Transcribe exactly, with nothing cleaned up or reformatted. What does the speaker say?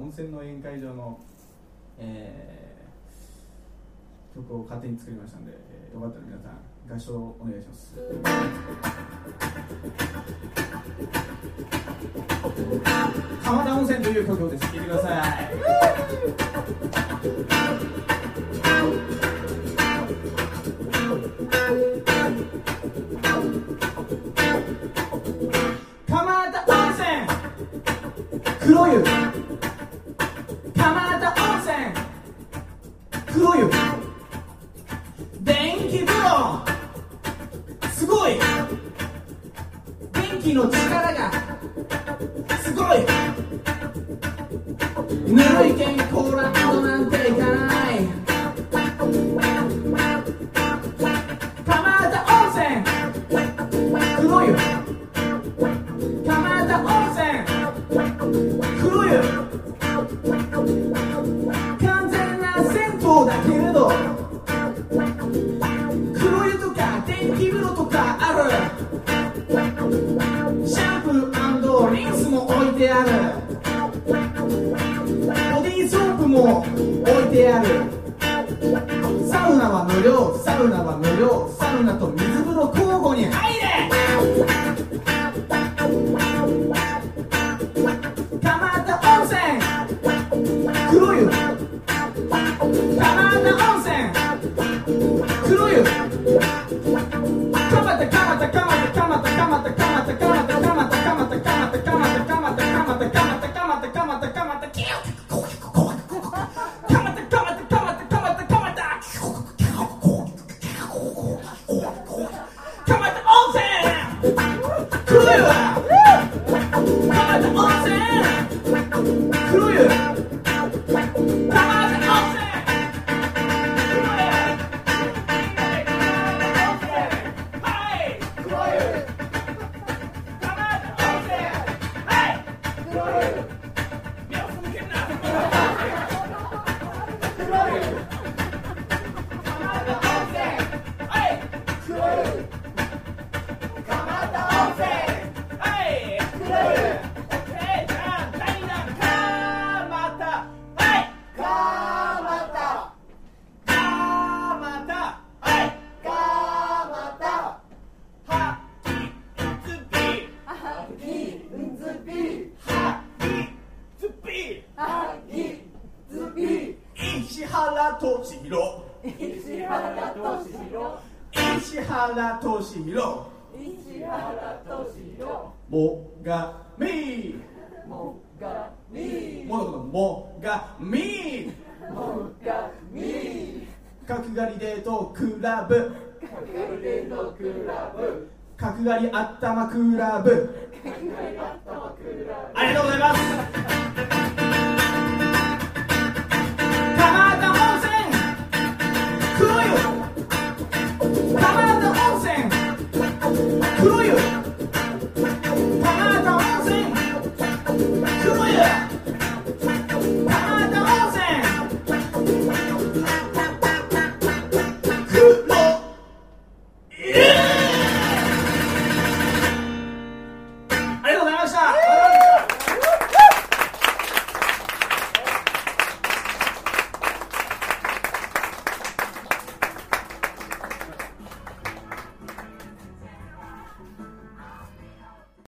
温泉の宴会場の、えー、曲を勝手に作りましたので、えー、よかったら皆さん合唱お願いします。浜田温泉という曲をです。聴いてください。蒲田温泉黒湯、蒲田温泉黒湯、電気風呂すごい、電気の力がすごい、ぬるい健康ランドなんていかない、蒲田温泉黒湯、蒲田温泉黒湯、完全な銭湯だけれど黒湯とか電気風呂とかある、シャンプー&リンスも置いてある、ボディーソープも置いてある、サウナは無料、サウナは無料、サウナと水風呂交互に入れ。蒲田温泉黒湯、蒲田温泉黒湯、蒲田蒲田蒲田蒲田蒲田蒲田蒲田蒲田蒲田蒲田蒲田蒲田蒲田蒲田蒲田蒲田蒲田蒲田石原敏弘、石原敏弘、石原敏弘、石原敏弘、もがみ、もがみ、ものこともがみ、もがみ、角刈りデートクラブ、角刈りデートクラブ、角刈りあったまクラブ、角刈りあったまクラブ。ありがとうございます。黒湯、蒲田温泉黒湯、蒲田温泉黒湯。ありがとうございました。